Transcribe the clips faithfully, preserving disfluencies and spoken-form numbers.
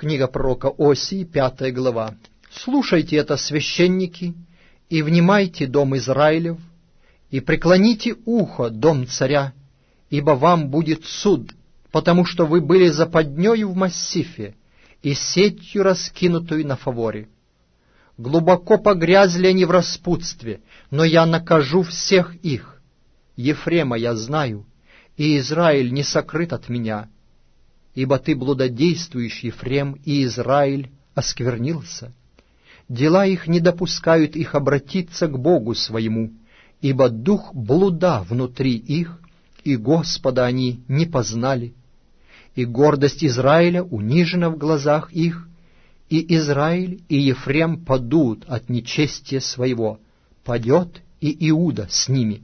Книга пророка Осии, пятая глава. «Слушайте это, священники, и внимайте, дом Израилев, и преклоните ухо, дом царя, ибо вам будет суд, потому что вы были западнёю в массифе и сетью, раскинутую на фаворе. Глубоко погрязли они в распутстве, но я накажу всех их. Ефрема я знаю, и Израиль не сокрыт от меня. Ибо ты блудодействуешь, Ефрем, и Израиль осквернился. Дела их не допускают их обратиться к Богу своему, ибо дух блуда внутри их, и Господа они не познали. И гордость Израиля унижена в глазах их, и Израиль и Ефрем падут от нечестия своего, падет и Иуда с ними.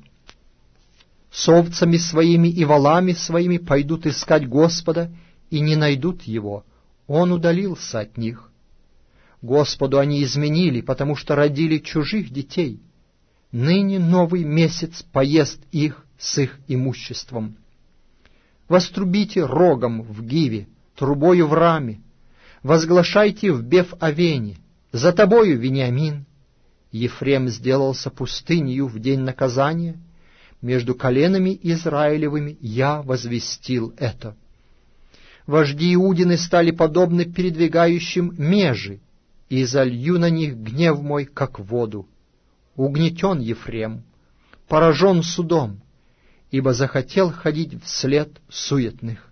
С овцами своими и волами своими пойдут искать Господа, и не найдут его, он удалился от них. Господу они изменили, потому что родили чужих детей. Ныне новый месяц поест их с их имуществом. Вострубите рогом в Гиве, трубою в Раме, возглашайте в Беф-Авене, за тобою, Вениамин. Ефрем сделался пустынью в день наказания, между коленами Израилевыми я возвестил это. Вожди Иудины стали подобны передвигающим межи, и залью на них гнев мой, как воду. Угнетен Ефрем, поражен судом, ибо захотел ходить вслед суетных.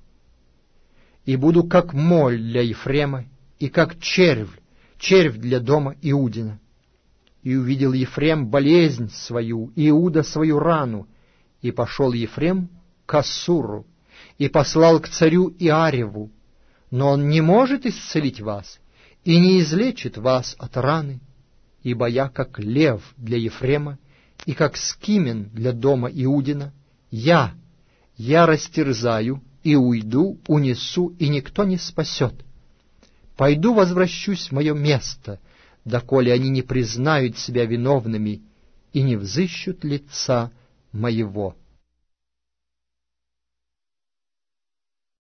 И буду как моль для Ефрема, и как червь, червь для дома Иудина. И увидел Ефрем болезнь свою, и Иуда свою рану, и пошел Ефрем к Ассуру, и послал к царю Иареву, но он не может исцелить вас и не излечит вас от раны, ибо я как лев для Ефрема и как скимен для дома Иудина. Я, я растерзаю и уйду, унесу, и никто не спасет. Пойду возвращусь в мое место, доколе они не признают себя виновными и не взыщут лица моего».